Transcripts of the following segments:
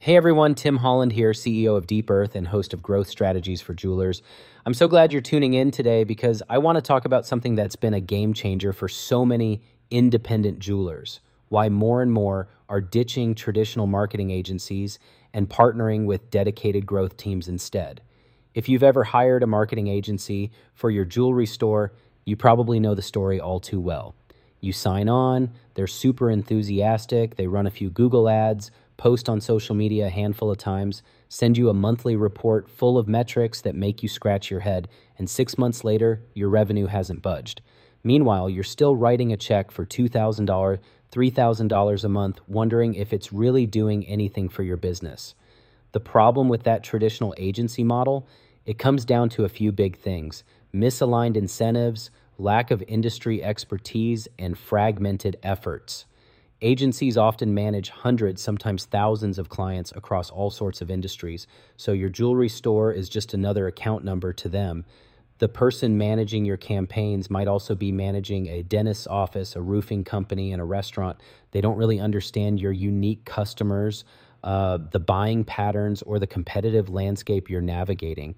Hey everyone, Tim Holland here, CEO of Deep Earth and host of Growth Strategies for Jewelers. I'm so glad you're tuning in today because I want to talk about something that's been a game changer for so many independent jewelers. Why more and more are ditching traditional marketing agencies and partnering with dedicated growth teams instead. If you've ever hired a marketing agency for your jewelry store, you probably know the story all too well. You sign on, they're super enthusiastic, they run a few Google ads, post on social media a handful of times, send you a monthly report full of metrics that make you scratch your head, and 6 months later, your revenue hasn't budged. Meanwhile, you're still writing a check for $2,000, $3,000 a month, wondering if it's really doing anything for your business. The problem with that traditional agency model, it comes down to a few big things: misaligned incentives, lack of industry expertise, and fragmented efforts. Agencies often manage hundreds, sometimes thousands of clients across all sorts of industries, so your jewelry store is just another account number to them. The person managing your campaigns might also be managing a dentist's office, a roofing company, and a restaurant. They don't really understand your unique customers, the buying patterns, or the competitive landscape you're navigating.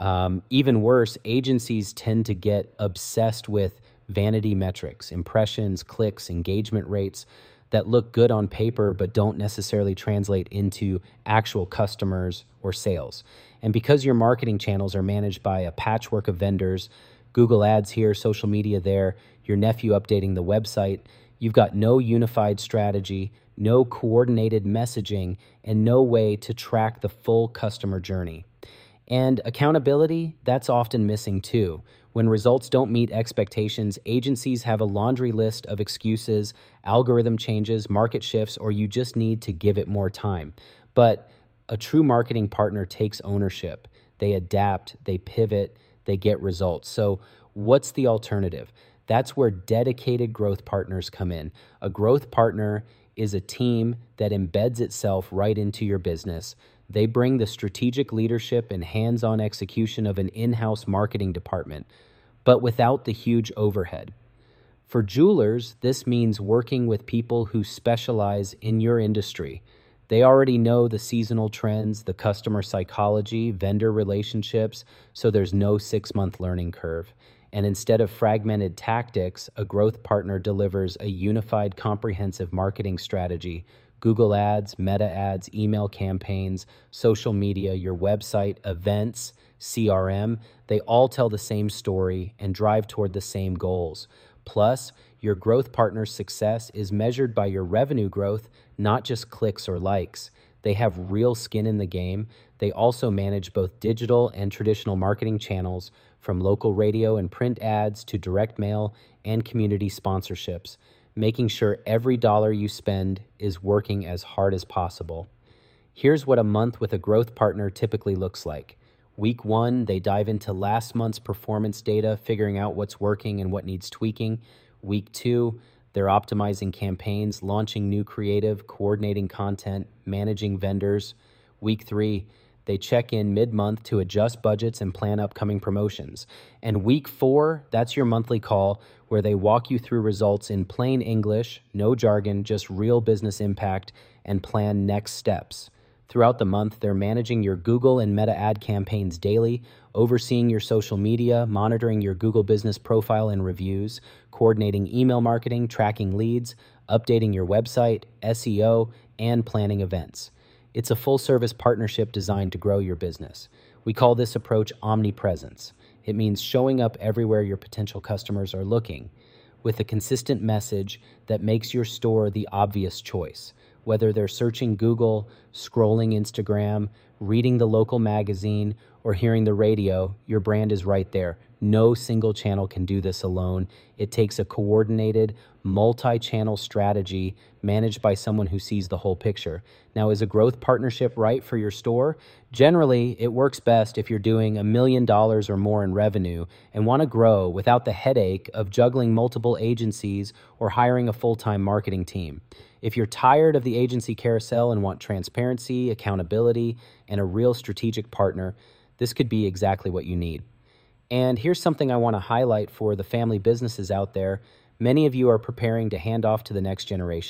Even worse, agencies tend to get obsessed with vanity metrics, impressions, clicks, engagement rates that look good on paper but don't necessarily translate into actual customers or sales. And because your marketing channels are managed by a patchwork of vendors, Google Ads here, social media there, your nephew updating the website, you've got no unified strategy, no coordinated messaging, and no way to track the full customer journey. And accountability, that's often missing too. When results don't meet expectations, agencies have a laundry list of excuses, algorithm changes, market shifts, or you just need to give it more time. But a true marketing partner takes ownership. They adapt, they pivot, they get results. So what's the alternative? That's where dedicated growth partners come in. A growth partner is a team that embeds itself right into your business. They bring the strategic leadership and hands-on execution of an in-house marketing department, but without the huge overhead. For jewelers, this means working with people who specialize in your industry. They already know the seasonal trends, the customer psychology, vendor relationships, so there's no 6-month learning curve. And instead of fragmented tactics, a growth partner delivers a unified, comprehensive marketing strategy: Google Ads, Meta Ads, email campaigns, social media, your website, events, CRM. They all tell the same story and drive toward the same goals. Plus, your growth partner's success is measured by your revenue growth, not just clicks or likes. They have real skin in the game. They also manage both digital and traditional marketing channels, from local radio and print ads to direct mail and community sponsorships, making sure every dollar you spend is working as hard as possible. Here's what a month with a growth partner typically looks like. Week 1, they dive into last month's performance data, figuring out what's working and what needs tweaking. Week 2, they're optimizing campaigns, launching new creative, coordinating content, managing vendors. Week 3, they check in mid-month to adjust budgets and plan upcoming promotions. And week 4, that's your monthly call where they walk you through results in plain English, no jargon, just real business impact, and plan next steps. Throughout the month, they're managing your Google and Meta ad campaigns daily, overseeing your social media, monitoring your Google business profile and reviews, coordinating email marketing, tracking leads, updating your website, SEO, and planning events. It's a full-service partnership designed to grow your business. We call this approach omnipresence. It means showing up everywhere your potential customers are looking, with a consistent message that makes your store the obvious choice. Whether they're searching Google, scrolling Instagram, reading the local magazine, or hearing the radio, your brand is right there. No single channel can do this alone. It takes a coordinated, multi-channel strategy managed by someone who sees the whole picture. Now, is a growth partnership right for your store? Generally, it works best if you're doing $1 million or more in revenue and want to grow without the headache of juggling multiple agencies or hiring a full-time marketing team. If you're tired of the agency carousel and want transparency, accountability, and a real strategic partner, this could be exactly what you need. And here's something I want to highlight for the family businesses out there. Many of you are preparing to hand off to the next generation.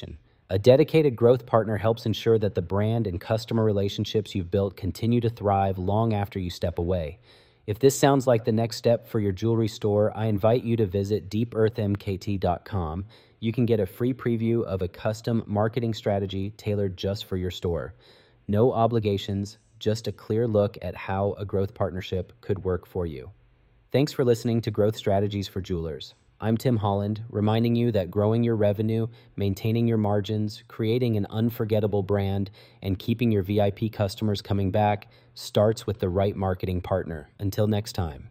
A dedicated growth partner helps ensure that the brand and customer relationships you've built continue to thrive long after you step away. If this sounds like the next step for your jewelry store, I invite you to visit deepearthmkt.com. You can get a free preview of a custom marketing strategy tailored just for your store. No obligations, just a clear look at how a growth partnership could work for you. Thanks for listening to Growth Strategies for Jewelers. I'm Tim Holland, reminding you that growing your revenue, maintaining your margins, creating an unforgettable brand, and keeping your VIP customers coming back starts with the right marketing partner. Until next time.